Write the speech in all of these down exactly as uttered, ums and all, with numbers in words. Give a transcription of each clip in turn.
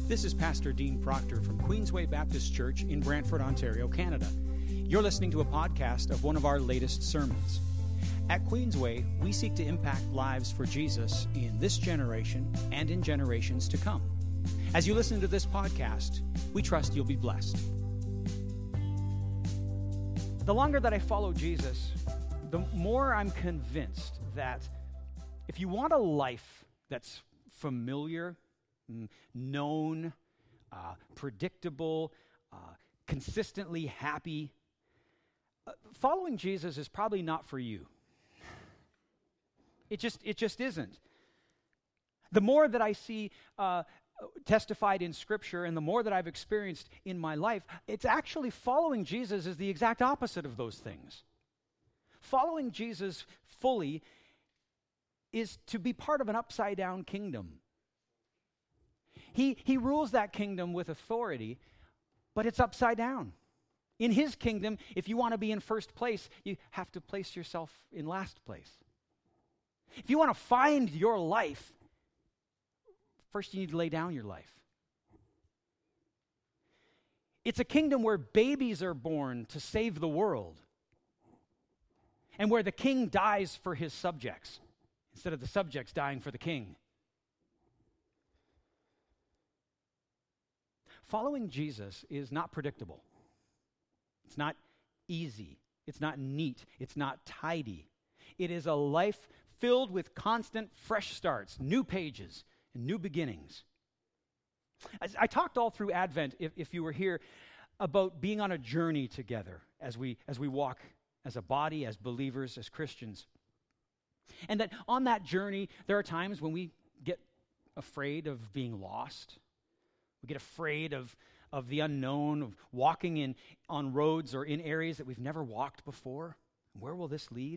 This is Pastor Dean Proctor from Queensway Baptist Church in Brantford, Ontario, Canada. You're listening to a podcast of one of our latest sermons. At Queensway, we seek to impact lives for Jesus in this generation and in generations to come. As you listen to this podcast, we trust you'll be blessed. The longer that I follow Jesus, the more I'm convinced that if you want a life that's familiar, known, uh, predictable, uh, consistently happy, uh, following Jesus is probably not for you. It just, it just isn't. The more that I see uh, testified in Scripture and the more that I've experienced in my life, it's actually following Jesus is the exact opposite of those things. Following Jesus fully is to be part of an upside-down kingdom. He, he rules that kingdom with authority, but it's upside down. In his kingdom, if you want to be in first place, you have to place yourself in last place. If you want to find your life, first you need to lay down your life. It's a kingdom where babies are born to save the world, and where the king dies for his subjects, instead of the subjects dying for the king. Following Jesus is not predictable. It's not easy. It's not neat. It's not tidy. It is a life filled with constant fresh starts, new pages, and new beginnings. As I talked all through Advent, if, if you were here, about being on a journey together as we as we walk as a body, as believers, as Christians. And that on that journey, there are times when we get afraid of being lost. We get afraid of, of the unknown, of walking in on roads or in areas that we've never walked before. Where will this lead?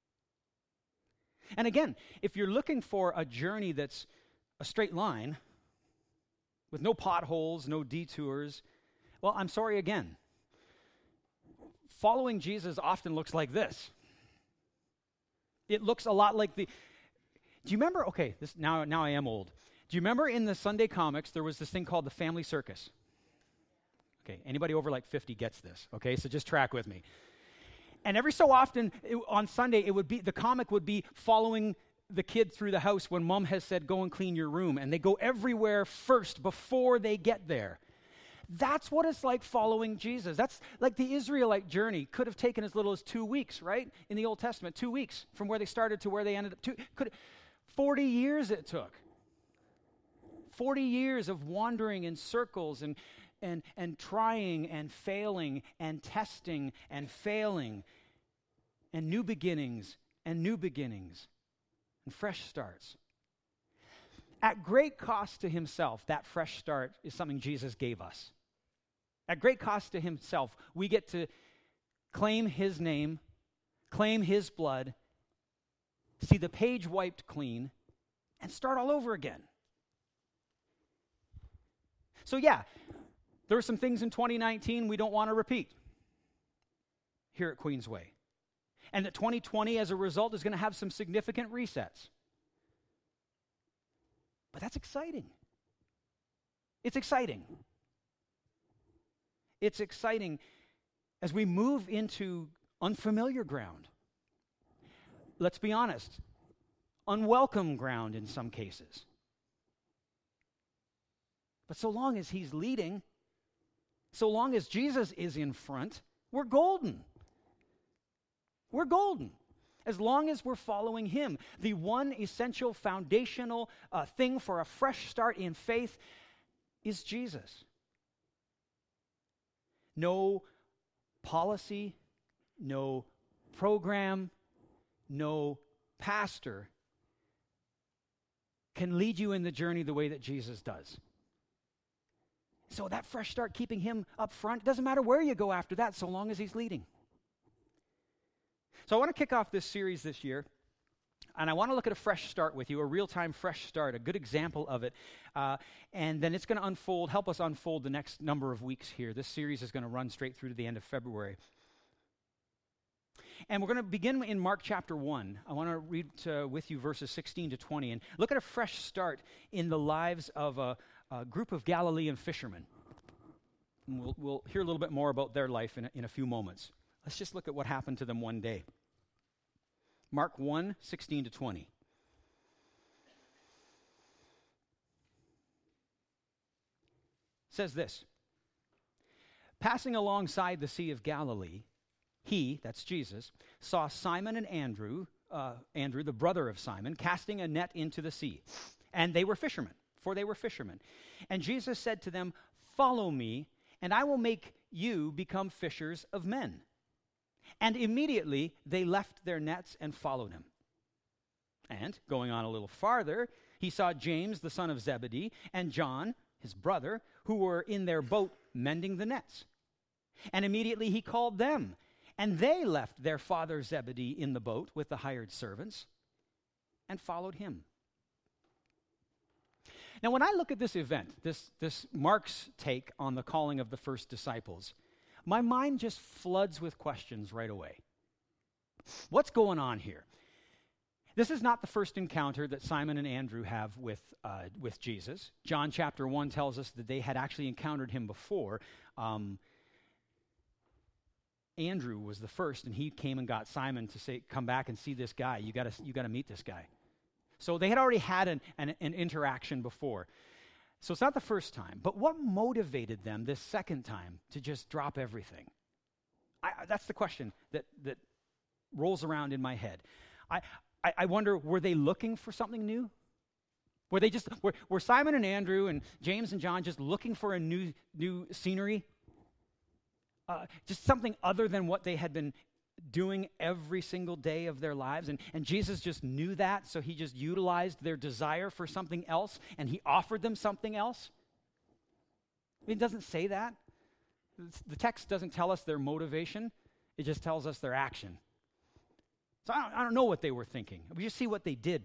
And again, if you're looking for a journey that's a straight line, with no potholes, no detours, well, I'm sorry again. Following Jesus often looks like this. It looks a lot like the... Do you remember? Okay, this now, now I am old. Do you remember in the Sunday comics, there was this thing called the Family Circus? Okay, anybody over like fifty gets this, okay? So just track with me. And every so often, it, on Sunday, it would be the comic would be following the kid through the house when mom has said, go and clean your room. And they go everywhere first before they get there. That's what it's like following Jesus. That's like the Israelite journey could have taken as little as two weeks, right? In the Old Testament, two weeks from where they started to where they ended up. Two, could, forty years it took. forty years of wandering in circles and, and, and trying and failing and testing and failing and new beginnings and new beginnings and fresh starts. At great cost to himself, that fresh start is something Jesus gave us. At great cost to himself, we get to claim his name, claim his blood, see the page wiped clean, and start all over again. So yeah, there are some things in twenty nineteen we don't want to repeat here at Queensway. And that twenty twenty, as a result, is going to have some significant resets. But that's exciting. It's exciting. It's exciting as we move into unfamiliar ground. Let's be honest, unwelcome ground in some cases. But so long as he's leading, so long as Jesus is in front, we're golden. We're golden. As long as we're following him. The one essential foundational uh, thing for a fresh start in faith is Jesus. No policy, no program, no pastor can lead you in the journey the way that Jesus does. So that fresh start, keeping him up front, doesn't matter where you go after that, so long as he's leading. So I want to kick off this series this year, and I want to look at a fresh start with you, a real-time fresh start, a good example of it, uh, and then it's going to unfold, help us unfold the next number of weeks here. This series is going to run straight through to the end of February. And we're going to begin in Mark chapter one. I want to read uh, with you verses sixteen to twenty and look at a fresh start in the lives of a, a group of Galilean fishermen. And we'll, we'll hear a little bit more about their life in a, in a few moments. Let's just look at what happened to them one day. Mark one, sixteen to twenty. Says this, passing alongside the Sea of Galilee, he, that's Jesus, saw Simon and Andrew, uh, Andrew, the brother of Simon, casting a net into the sea. And they were fishermen, for they were fishermen. And Jesus said to them, follow me, and I will make you become fishers of men. And immediately they left their nets and followed him. And, going on a little farther, he saw James, the son of Zebedee, and John, his brother, who were in their boat mending the nets. And immediately he called them, and they left their father Zebedee in the boat with the hired servants and followed him. Now, when I look at this event, this, this Mark's take on the calling of the first disciples, my mind just floods with questions right away. What's going on here? This is not the first encounter that Simon and Andrew have with, uh, with Jesus. John chapter one tells us that they had actually encountered him before. Um, Andrew was the first, and he came and got Simon to say, come back and see this guy. You gotta, you gotta meet this guy. So they had already had an, an, an interaction before. So it's not the first time. But what motivated them this second time to just drop everything? I, that's the question that, that rolls around in my head. I, I, I wonder, were they looking for something new? Were they just were, were Simon and Andrew and James and John just looking for a new new scenery? Uh, just something other than what they had been doing every single day of their lives. And, and Jesus just knew that, so he just utilized their desire for something else, and he offered them something else. It doesn't say that. The text doesn't tell us their motivation. It just tells us their action. So I don't, I don't know what they were thinking. We just see what they did.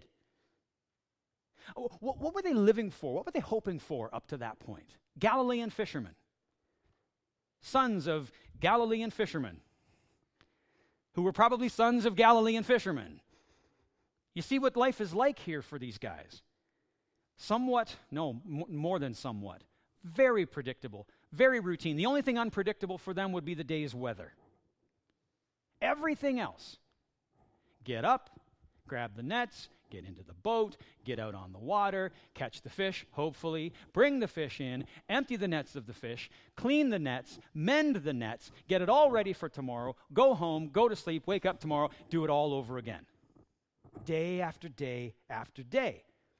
What, what were they living for? What were they hoping for up to that point? Galilean fishermen. Sons of Galilean fishermen, who were probably sons of Galilean fishermen. You see what life is like here for these guys. Somewhat, no, m- more than somewhat. Very predictable, very routine. The only thing unpredictable for them would be the day's weather. Everything else. Get up, grab the nets, get into the boat, get out on the water, catch the fish, hopefully, bring the fish in, empty the nets of the fish, clean the nets, mend the nets, get it all ready for tomorrow, go home, go to sleep, wake up tomorrow, do it all over again. Day after day after day.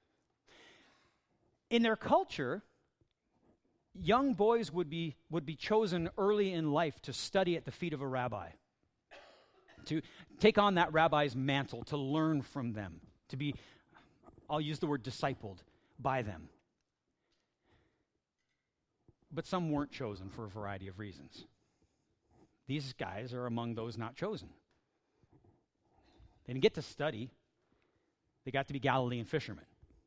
In their culture, young boys would be, would be chosen early in life to study at the feet of a rabbi, to take on that rabbi's mantle, to learn from them, to be, I'll use the word discipled by them. But some weren't chosen for a variety of reasons. These guys are among those not chosen. They didn't get to study. They got to be Galilean fishermen.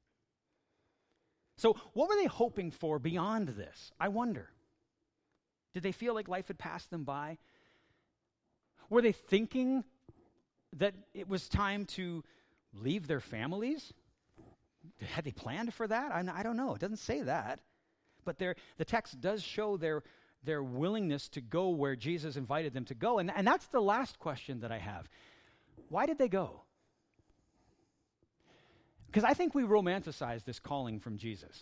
So what were they hoping for beyond this? I wonder. Did they feel like life had passed them by? Were they thinking that it was time to leave their families? Had they planned for that? I, I don't know. It doesn't say that. But the text does show their, their willingness to go where Jesus invited them to go. And, and that's the last question that I have. Why did they go? Because I think we romanticize this calling from Jesus.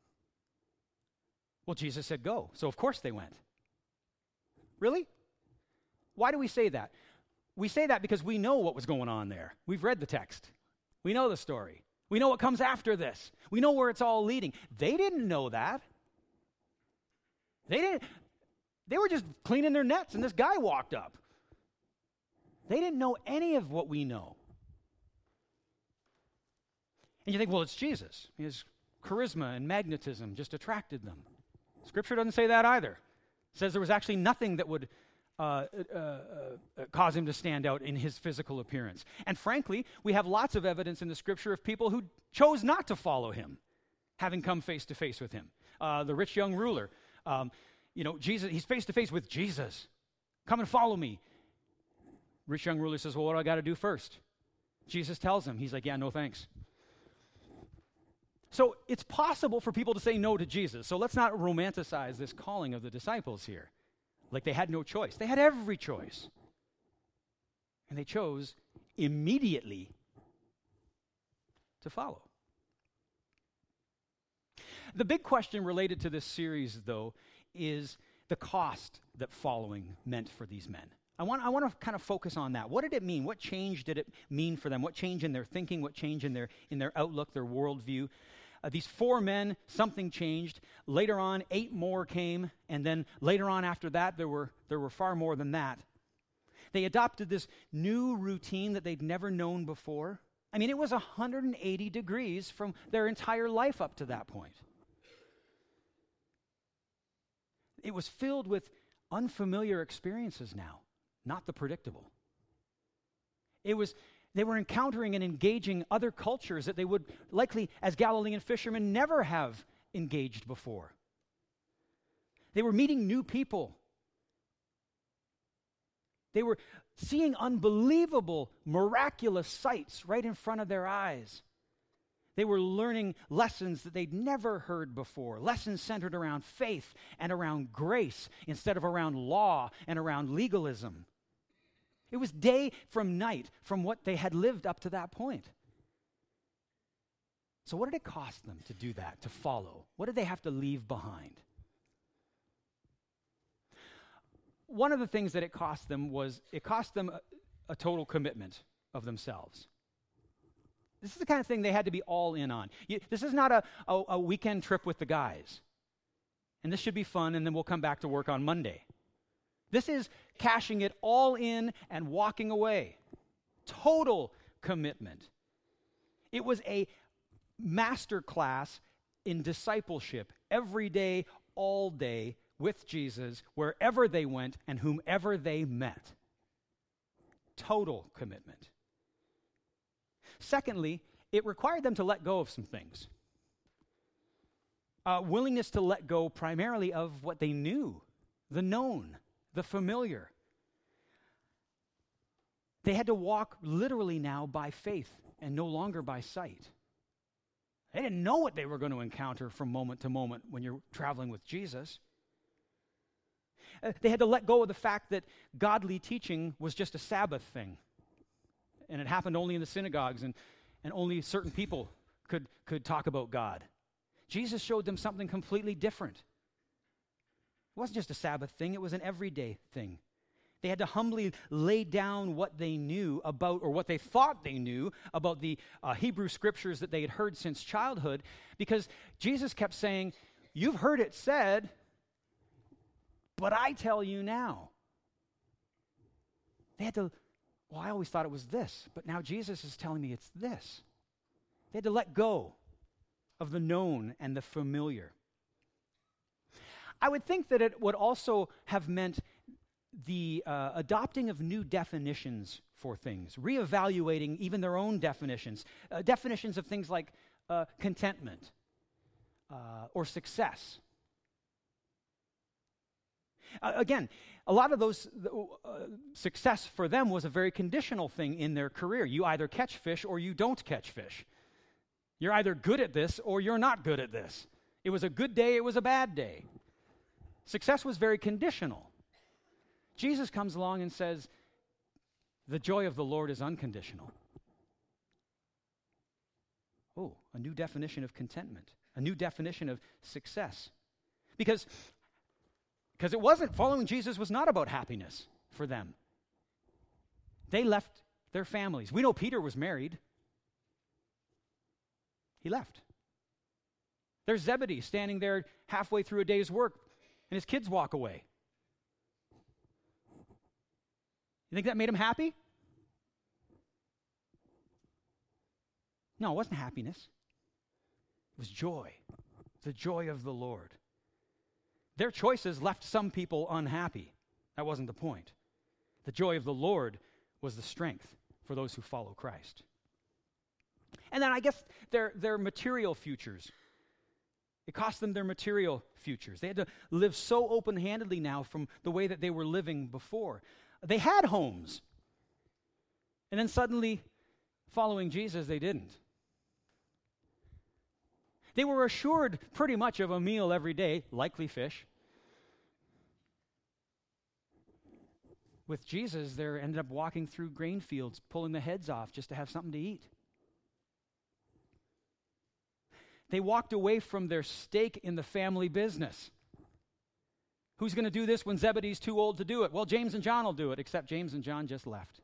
Well, Jesus said go, so of course they went. Really? Why do we say that? We say that because we know what was going on there. We've read the text. We know the story. We know what comes after this. We know where it's all leading. They didn't know that. They didn't. They were just cleaning their nets, and this guy walked up. They didn't know any of what we know. And you think, well, it's Jesus. His charisma and magnetism just attracted them. Scripture doesn't say that either. It says there was actually nothing that would uh, uh, uh, cause him to stand out in his physical appearance. And frankly, we have lots of evidence in the Scripture of people who chose not to follow him, having come face to face with him. Uh, the rich young ruler, um, you know, Jesus. He's face to face with Jesus. Come and follow me. Rich young ruler says, well, what do I got to do first? Jesus tells him. He's like, yeah, no thanks. So it's possible for people to say no to Jesus. So let's not romanticize this calling of the disciples here. Like they had no choice. They had every choice. And they chose immediately to follow. The big question related to this series, though, is the cost that following meant for these men. I want, I want to kind of focus on that. What did it mean? What change did it mean for them? What change in their thinking? What change in their in their outlook, their worldview? Uh, these four men, something changed. Later on, eight more came, and then later on after that, there were there were far more than that. They adopted this new routine that they'd never known before. I mean, it was one hundred eighty degrees from their entire life up to that point. It was filled with unfamiliar experiences now, not the predictable. It was, they were encountering and engaging other cultures that they would likely, as Galilean fishermen, never have engaged before. They were meeting new people. They were seeing unbelievable, miraculous sights right in front of their eyes. They were learning lessons that they'd never heard before, lessons centered around faith and around grace instead of around law and around legalism. It was day from night from what they had lived up to that point. So what did it cost them to do that, to follow? What did they have to leave behind? One of the things that it cost them was it cost them a, a total commitment of themselves. This is the kind of thing they had to be all in on. You, this is not a, a, a weekend trip with the guys. And this should be fun, and then we'll come back to work on Monday. This is cashing it all in and walking away. Total commitment. It was a master class in discipleship every day, all day, with Jesus, wherever they went and whomever they met. Total commitment. Secondly, it required them to let go of some things. Uh, willingness to let go primarily of what they knew, the known, the familiar. They had to walk literally now by faith and no longer by sight. They didn't know what they were going to encounter from moment to moment when you're traveling with Jesus. Uh, they had to let go of the fact that godly teaching was just a Sabbath thing. And it happened only in the synagogues, and, and only certain people could, could talk about God. Jesus showed them something completely different. It wasn't just a Sabbath thing, it was an everyday thing. They had to humbly lay down what they knew about, or what they thought they knew about the uh, Hebrew scriptures that they had heard since childhood, because Jesus kept saying, "You've heard it said, but I tell you now." They had to, well, I always thought it was this, but now Jesus is telling me it's this. They had to let go of the known and the familiar. I would think that it would also have meant the uh, adopting of new definitions for things, reevaluating even their own definitions, uh, definitions of things like uh, contentment uh, or success. Uh, again, a lot of those, uh, success for them was a very conditional thing in their career. You either catch fish or you don't catch fish. You're either good at this or you're not good at this. It was a good day, it was a bad day. Success was very conditional. Jesus comes along and says, the joy of the Lord is unconditional. Oh, a new definition of contentment, a new definition of success. Because Because it wasn't, following Jesus was not about happiness for them. They left their families. We know Peter was married. He left. There's Zebedee standing there halfway through a day's work, and his kids walk away. You think that made him happy? No, it wasn't happiness. It was joy. The joy of the Lord. Their choices left some people unhappy. That wasn't the point. The joy of the Lord was the strength for those who follow Christ. And then I guess their, their material futures. It cost them their material futures. They had to live so open-handedly now from the way that they were living before. They had homes. And then suddenly, following Jesus, they didn't. They were assured pretty much of a meal every day, likely fish. With Jesus, they ended up walking through grain fields, pulling the heads off just to have something to eat. They walked away from their stake in the family business. Who's going to do this when Zebedee's too old to do it? Well, James and John will do it, except James and John just left.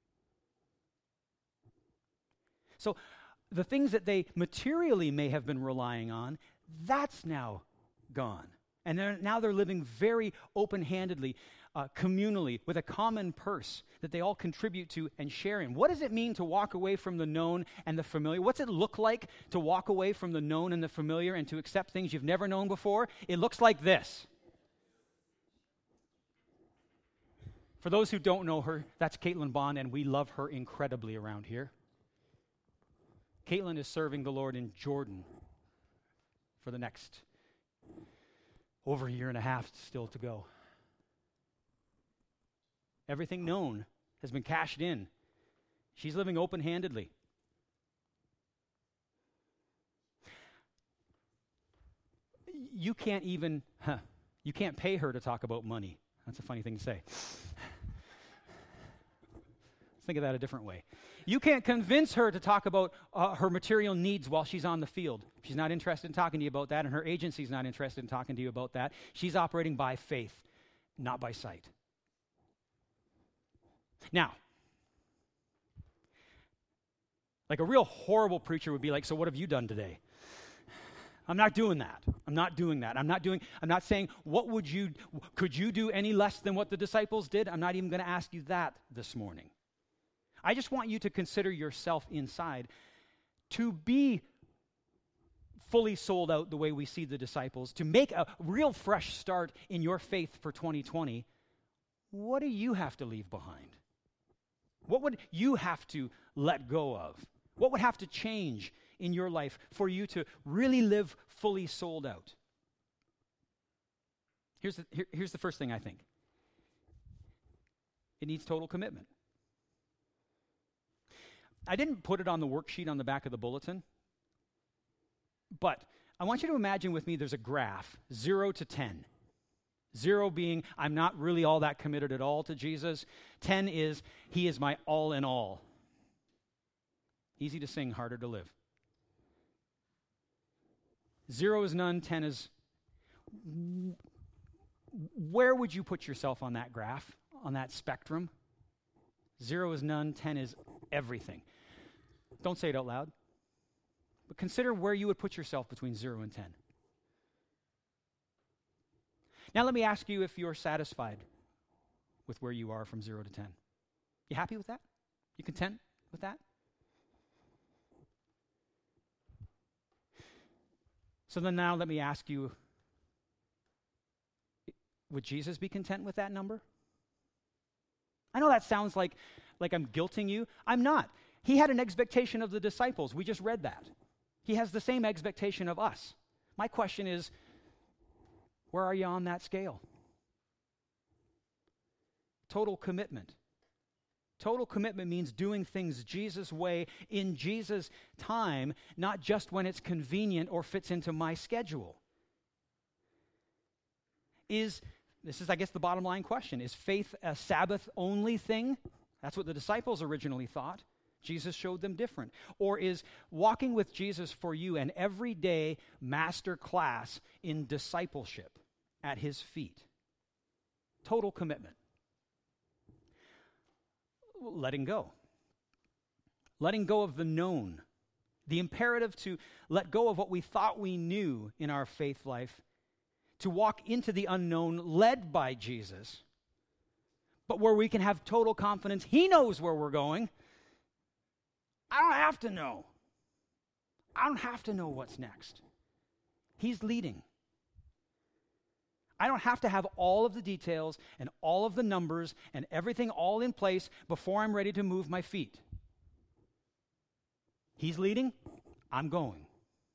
So the things that they materially may have been relying on, that's now gone. And they're, now they're living very open-handedly, uh, communally, with a common purse that they all contribute to and share in. What does it mean to walk away from the known and the familiar? What's it look like to walk away from the known and the familiar and to accept things you've never known before? It looks like this. For those who don't know her, that's Caitlin Bond, and we love her incredibly around here. Caitlin is serving the Lord in Jordan for the next over a year and a half still to go. Everything known has been cashed in. She's living open-handedly. You can't even, huh, you can't pay her to talk about money. That's a funny thing to say. Think of that a different way. You can't convince her to talk about uh, her material needs while she's on the field. She's not interested in talking to you about that, and her agency's not interested in talking to you about that. She's operating by faith, not by sight. Now, like a real horrible preacher would be like, so what have you done today? I'm not doing that. I'm not doing that. I'm not doing, I'm not saying, what would you, could you do any less than what the disciples did? I'm not even going to ask you that this morning. I just want you to consider yourself inside to be fully sold out the way we see the disciples, to make a real fresh start in your faith for twenty twenty. What do you have to leave behind? What would you have to let go of? What would have to change in your life for you to really live fully sold out? Here's the, here, here's the first thing I think. It needs total commitment. I didn't put it on the worksheet on the back of the bulletin, but I want you to imagine with me there's a graph, zero to ten. Zero being, I'm not really all that committed at all to Jesus. Ten is, he is my all in all. Easy to sing, harder to live. Zero is none, ten is... Where would you put yourself on that graph, on that spectrum? Zero is none, ten is everything. Don't say it out loud, but consider where you would put yourself between zero and ten. Now let me ask you if you're satisfied with where you are from zero to ten. You happy with that? You content with that? So then now let me ask you, would Jesus be content with that number? I know that sounds like, like I'm guilting you. I'm not. He had an expectation of the disciples. We just read that. He has the same expectation of us. My question is, where are you on that scale? Total commitment. Total commitment means doing things Jesus' way in Jesus' time, not just when it's convenient or fits into my schedule. Is, this is, I guess, the bottom line question. Is faith a Sabbath-only thing? That's what the disciples originally thought. Jesus showed them different. Or is walking with Jesus for you an everyday master class in discipleship at his feet? Total commitment. Letting go. Letting go of the known. The imperative to let go of what we thought we knew in our faith life, to walk into the unknown led by Jesus, but where we can have total confidence. He knows where we're going. I don't have to know. I don't have to know what's next. He's leading. I don't have to have all of the details and all of the numbers and everything all in place before I'm ready to move my feet. He's leading. I'm going.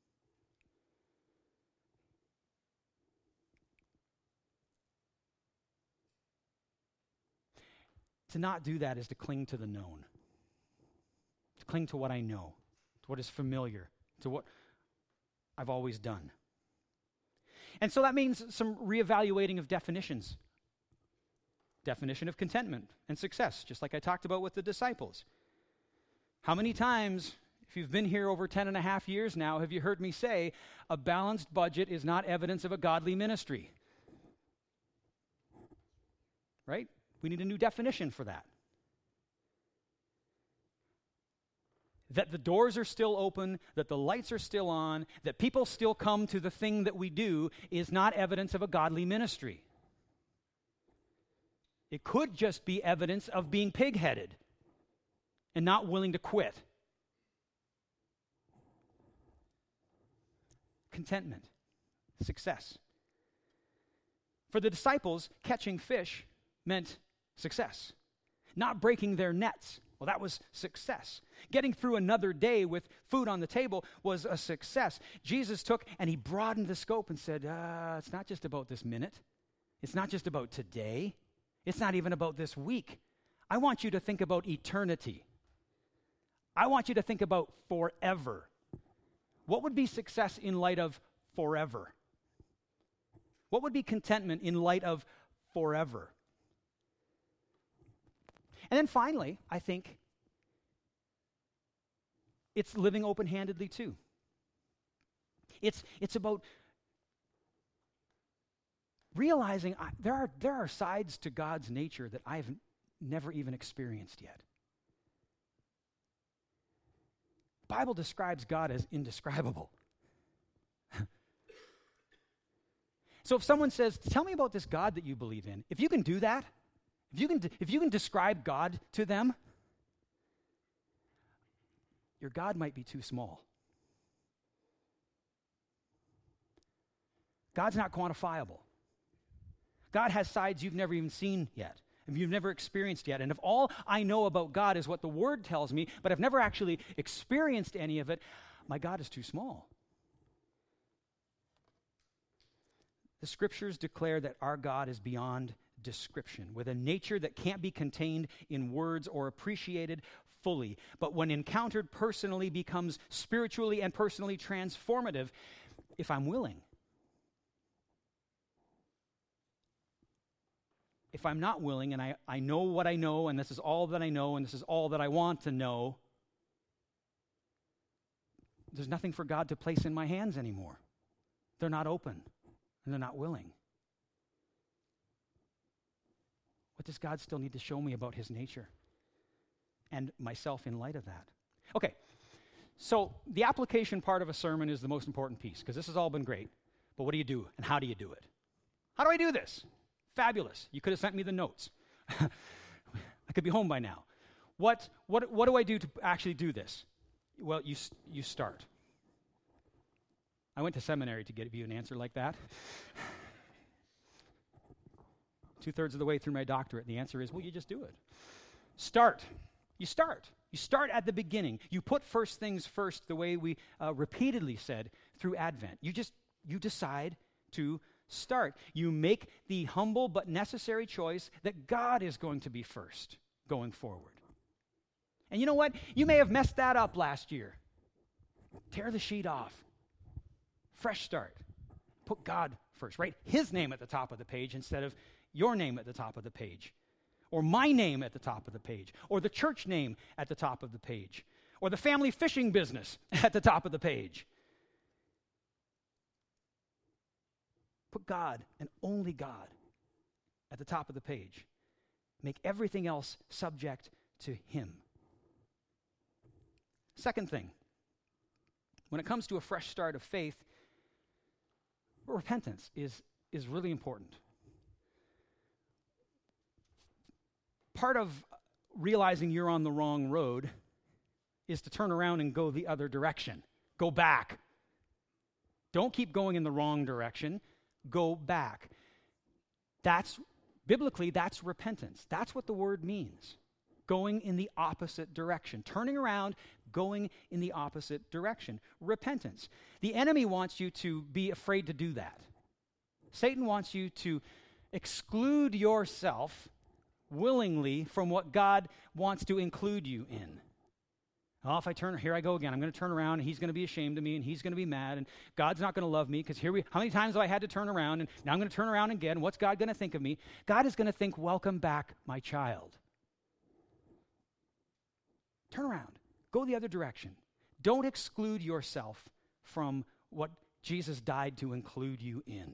To not do that is to cling to the known. To cling to what I know, to what is familiar, to what I've always done. And so that means some reevaluating of definitions. Definition of contentment and success, just like I talked about with the disciples. How many times, if you've been here over ten and a half years now, have you heard me say, a balanced budget is not evidence of a godly ministry? Right? We need a new definition for that. That the doors are still open, that the lights are still on, that people still come to the thing that we do is not evidence of a godly ministry. It could just be evidence of being pig-headed and not willing to quit. Contentment, success. For the disciples, catching fish meant success. Not breaking their nets, well, that was success. Getting through another day with food on the table was a success. Jesus took and he broadened the scope and said, uh, it's not just about this minute. It's not just about today. It's not even about this week. I want you to think about eternity. I want you to think about forever. What would be success in light of forever? What would be contentment in light of forever? And then finally, I think it's living open-handedly too. It's, it's about realizing I, there are, there are sides to God's nature that I've never even experienced yet. The Bible describes God as indescribable. So if someone says, tell me about this God that you believe in, if you can do that, If you can, if you can describe God to them, your God might be too small. God's not quantifiable. God has sides you've never even seen yet, and you've never experienced yet. And if all I know about God is what the Word tells me, but I've never actually experienced any of it, my God is too small. The Scriptures declare that our God is beyond description, with a nature that can't be contained in words or appreciated fully, but when encountered personally becomes spiritually and personally transformative if I'm willing. If I'm not willing and I, I know what I know and this is all that I know and this is all that I want to know, there's nothing for God to place in my hands anymore. They're not open and they're not willing. What does God still need to show me about his nature and myself in light of that? Okay, so the application part of a sermon is the most important piece because this has all been great, but what do you do and how do you do it? How do I do this? Fabulous. You could have sent me the notes. I could be home by now. What, what, what do I do to actually do this? Well, you, you start. I went to seminary to give you an answer like that. Two-thirds of the way through my doctorate, the answer is, well, you just do it. Start. You start. You start at the beginning. You put first things first the way we uh, repeatedly said through Advent. You just, you decide to start. You make the humble but necessary choice that God is going to be first going forward. And you know what? You may have messed that up last year. Tear the sheet off. Fresh start. Put God first, right? His name at the top of the page instead of your name at the top of the page, or my name at the top of the page, or the church name at the top of the page, or the family fishing business at the top of the page. Put God and only God at the top of the page. Make everything else subject to him. Second thing, when it comes to a fresh start of faith, repentance is, is really important. Part of realizing you're on the wrong road is to turn around and go the other direction. Go back. Don't keep going in the wrong direction. Go back. That's, biblically, that's repentance. That's what the word means. Going in the opposite direction. Turning around, going in the opposite direction. Repentance. The enemy wants you to be afraid to do that. Satan wants you to exclude yourself willingly from what God wants to include you in. Oh, if I turn, here I go again. I'm going to turn around, and he's going to be ashamed of me, and he's going to be mad, and God's not going to love me, because here we, how many times have I had to turn around, and now I'm going to turn around again. What's God going to think of me? God is going to think, welcome back, my child. Turn around. Go the other direction. Don't exclude yourself from what Jesus died to include you in.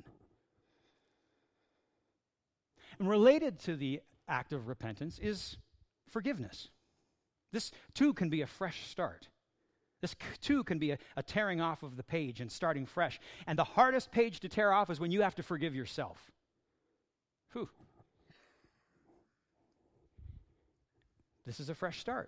And related to the act of repentance is forgiveness. This too can be a fresh start. This c- too can be a, a tearing off of the page and starting fresh. And the hardest page to tear off is when you have to forgive yourself. Whew. This is a fresh start.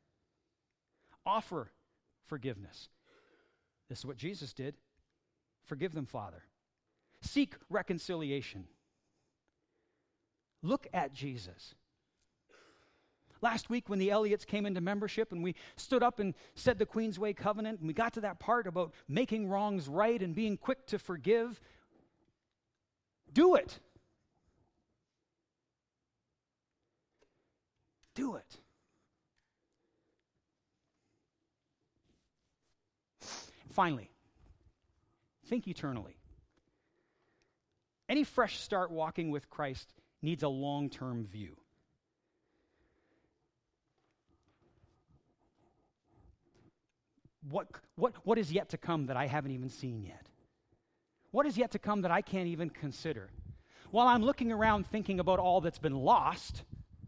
Offer forgiveness. This is what Jesus did. Forgive them, Father. Seek reconciliation. Look at Jesus. Last week when the Elliots came into membership and we stood up and said the Queensway Covenant, and we got to that part about making wrongs right and being quick to forgive, do it. Do it. Finally, think eternally. Any fresh start walking with Christ needs a long-term view. What, what, what is yet to come that I haven't even seen yet? What is yet to come that I can't even consider? While I'm looking around thinking about all that's been lost,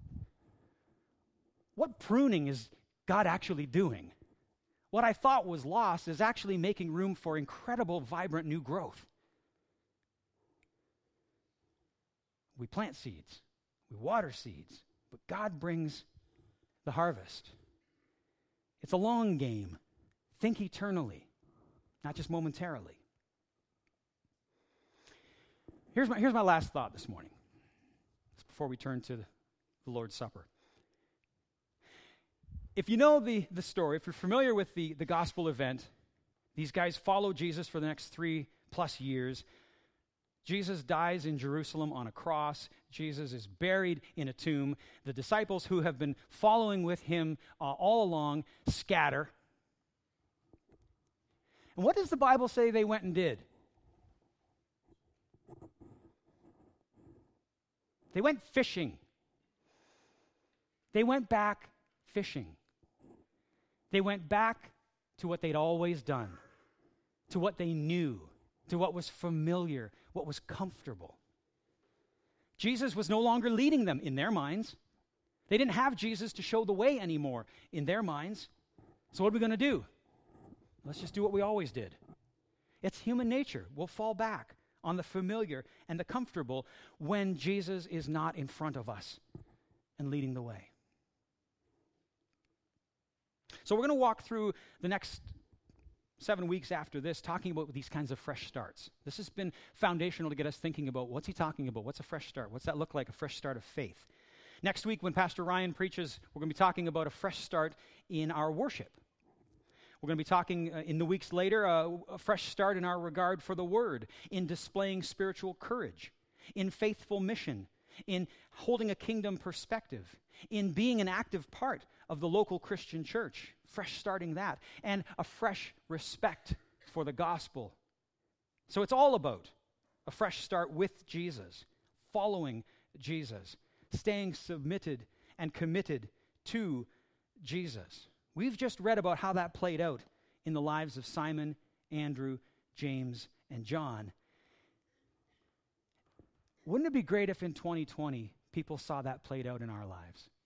what pruning is God actually doing? What I thought was lost is actually making room for incredible, vibrant new growth. We plant seeds, we water seeds, but God brings the harvest. It's a long game. Think eternally, not just momentarily. Here's my, here's my last thought this morning, before we turn to the Lord's Supper. If you know the, the story, if you're familiar with the, the gospel event, these guys follow Jesus for the next three plus years. Jesus dies in Jerusalem on a cross. Jesus is buried in a tomb. The disciples who have been following with him uh, all along scatter. And what does the Bible say they went and did? They went fishing. They went back fishing. They went back to what they'd always done, to what they knew, to what was familiar, what was comfortable. Jesus was no longer leading them in their minds. They didn't have Jesus to show the way anymore in their minds. So what are we going to do? Let's just do what we always did. It's human nature. We'll fall back on the familiar and the comfortable when Jesus is not in front of us and leading the way. So we're going to walk through the next seven weeks after this talking about these kinds of fresh starts. This has been foundational to get us thinking about what's he talking about? What's a fresh start? What's that look like, a fresh start of faith? Next week when Pastor Ryan preaches, we're going to be talking about a fresh start in our worship. We're going to be talking uh, in the weeks later, uh, a fresh start in our regard for the Word, in displaying spiritual courage, in faithful mission, in holding a kingdom perspective, in being an active part of the local Christian church, fresh starting that, and a fresh respect for the gospel. So it's all about a fresh start with Jesus, following Jesus, staying submitted and committed to Jesus. We've just read about how that played out in the lives of Simon, Andrew, James, and John. Wouldn't it be great if in twenty twenty people saw that played out in our lives?